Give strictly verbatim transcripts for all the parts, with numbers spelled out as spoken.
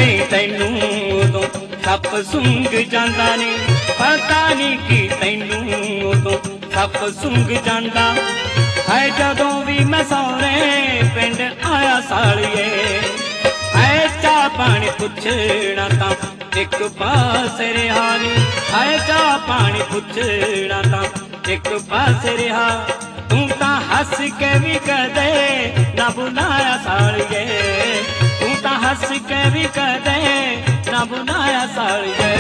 नहीं तैनू उदों सप सुंघ जांदा नी, पता नहीं की तैनू उदों सप सुंघ जांदा है। जदों भी मैं सौरे पिंड आया सालिए, है चाह पानी पुछना तां एक पास रिहा नी, है चाह पानी पुछना तां एक पास रिहा। तू तां हस के भी कदे ना बुलाया सालिए, तू तां हस के भी कदे ना बुलाया सालिए।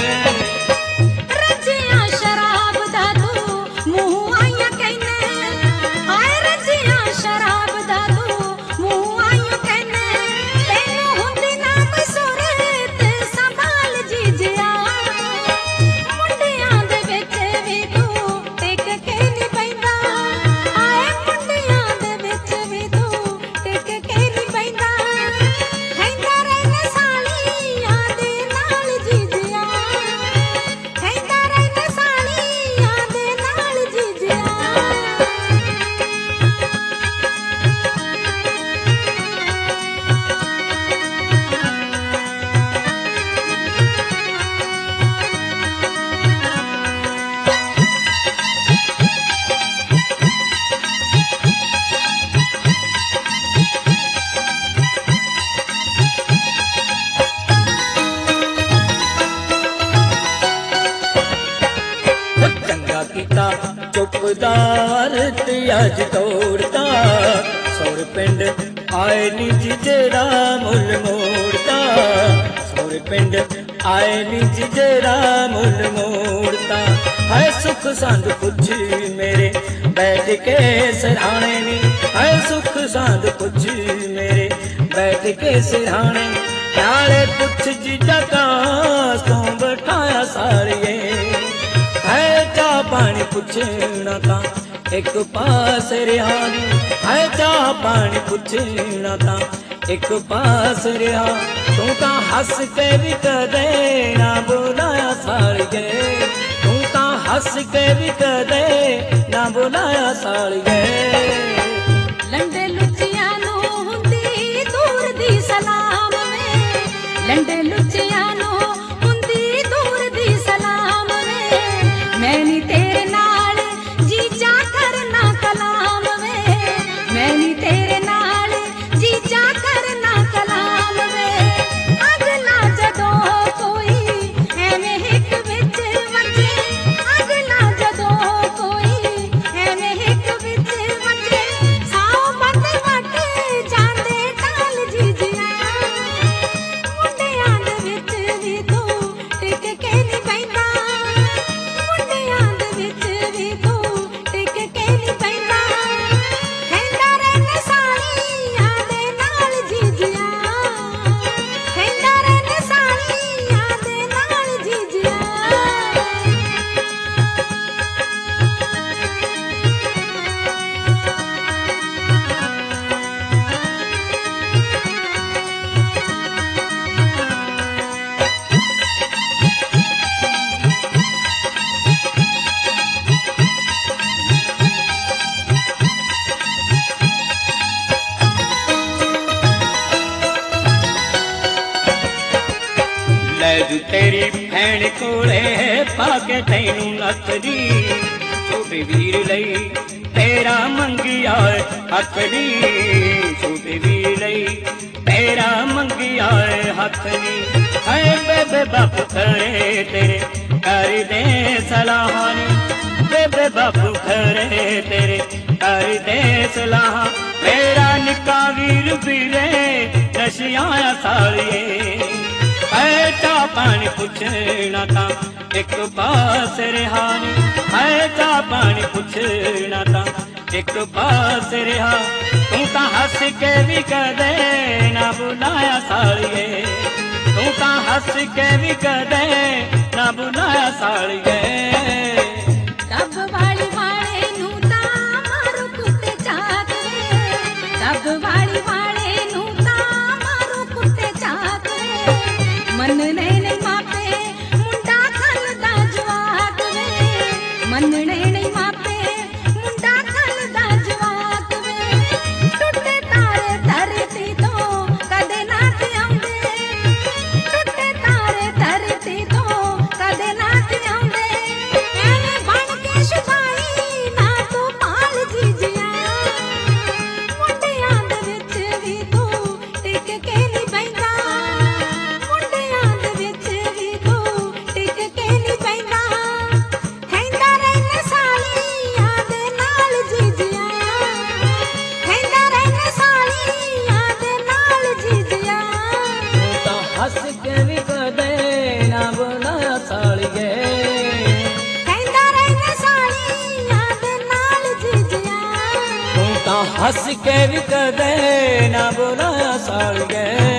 रजिया शराब दा तू मुँह आइया कहने, हाय रजिया शराब दा तू मुँह आइया कहने। तैनू हुंदी ना कोई सूरत संभाल जीजिया, मुंडियां दे विच भी तू टिक के नहीं पैंदा, हाय मुंडियां दे विच भी तू टिक के नहीं पैंदा। खैंदा रहना सालियां दे नाल जीजिया, खैंदा रहना सालियां दे नाल जीजिया। चंगा कीता चुपदार ते अज तोड़ता, सौर पिंड आए नी जी जेड़ा मुल मोड़ता, सौर पिंड आए नी जी जेड़ा मुल मोड़ता। है सुख सांद पुछ मेरे बैठ के सिरहाने नी, है सुख सांद पुछ मेरे बैठ के सिरहाने। नाले पुछ जीजा कास तो बैठाया सालिए, है चाह पानी पुछना तां एक पास रिहा नी, है चाह पानी पुछना तां एक पास रिहा। तू तां हस के भी कदे ना बुलाया सालिए, तू तां हस के भी कदे ना बुलाया सालिए। लंडे लुचियां नू हुंदी दूर दी सलाम वे, लंडे लुचियां नू हुंदी दूर दी सलाम वे। मैं नी तेरे नाल जीजा करना कलाम वे, मैं नी तेरे नाल जीजा करना कलाम वे। अगला जदों कोई एवें हिक विच वजे, अगला जदों कोई एवें हिक विच वजे। साओ बंद वट जांदे टाल जीजिया, मुंडियां दे विच भी तू टिक के नहीं पैंदा, मुंडियां दे विच भी तू टिक के नहीं पैंदा। खैंदा रहना सालियां दे नाल जीजिया, खैंदा रहना सालियां दे नाल जीजिया। लै जू तेरी भैन कोले पाके तैनू नथरी, छोटे वीर लई तेरा मंगिया हथनी, छोटे वीर लई तेरा मंगिया हथनी। है बेबे बापू खरे तेरे कर दे सलाहानी, बेबे बापू खरे तेरे कर दे सलाह। मेरा निका वीर वीरे नशिया सालिए, है चाह पानी पुछना तां एक पास रिहा नी, है चाह पानी पुछना तां एक पास रिहा। तू तां हस के भी कदे ना बुलाया सालिए, तू तां हस के भी कदे ना बुलाया सालिए। रब वाली वाले नू तां मारू कुत्ते चाक वे, रब वाली वाले नू तां मारू कुत्ते चाक वे। मनने नहीं मापे मुंडा खलदा जवाक वे, मनने नहीं मापे मुंडा खलदा जवाक वे। टुटे तारे धरती तो कदे ना थे आउंदे, ਹੱਸ ਕੇ ਵੀ ਕਦੇ ਨਾ ਬੁਲਾਇਆ ਸਾਲੀਏ